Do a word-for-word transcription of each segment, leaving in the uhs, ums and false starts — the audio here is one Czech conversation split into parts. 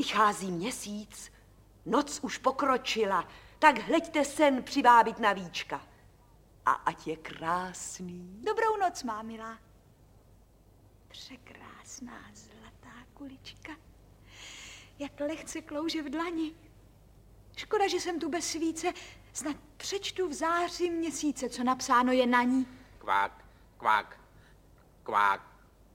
vychází měsíc, noc už pokročila, tak hleďte sen přivábit na víčka. A ať je krásný. Dobrou noc, má milá. Překrásná zlatá kulička. Jak lehce klouže v dlani. Škoda, že jsem tu bez svíce. Snad přečtu v záři měsíce, co napsáno je na ní. Kvák, kvák, kvák.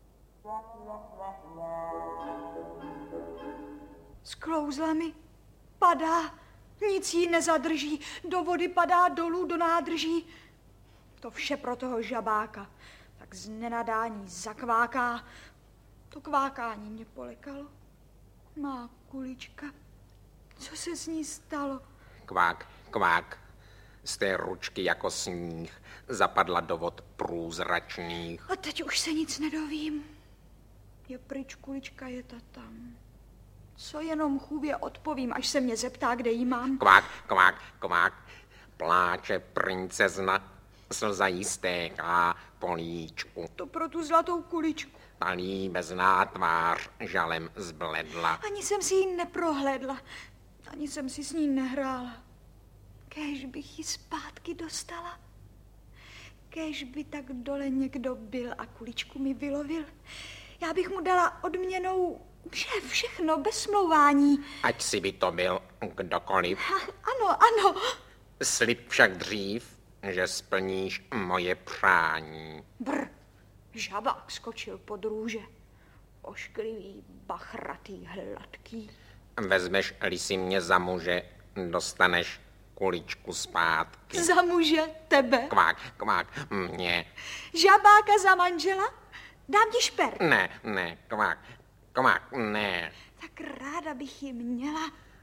Sklouzla mi, padá, nic jí nezadrží, do vody padá dolů do nádrží. To vše pro toho žabáka. Tak z nenadání zakváká. To kvákání mě polekalo. Má kulička, co se s ní stalo? Kvák, kvák. Z té ručky jako sníh zapadla do vod průzračných. A teď už se nic nedovím. Je pryč, kulička je ta tam. Co jenom chůvě odpovím, až se mě zeptá, kde jí mám. Kvák, kvák, kvák. Pláče princezna, slza jí stéká po líčku. To pro tu zlatou kuličku. Ta líbezná tvář žalem zbledla. Ani jsem si ji neprohlédla, ani jsem si s ní nehrála. Kéž bych ji zpátky dostala. Kéž by tak dole někdo byl a kuličku mi vylovil. Já bych mu dala odměnou vše, všechno, bez smlouvání. Ať si by to byl kdokoliv. Ach, ano, ano. Slib však dřív, že splníš moje přání. Brr, žabák skočil pod růže. Ošklivý, bachratý, hladký. Vezmeš-li si mě za muže, dostaneš kuličku zpátky. Za muže tebe? Kvák, kvák, mě. Žabáka za manžela? Dám ti šper. Ne, ne, kvák, kvák, ne. Tak ráda bych ji měla.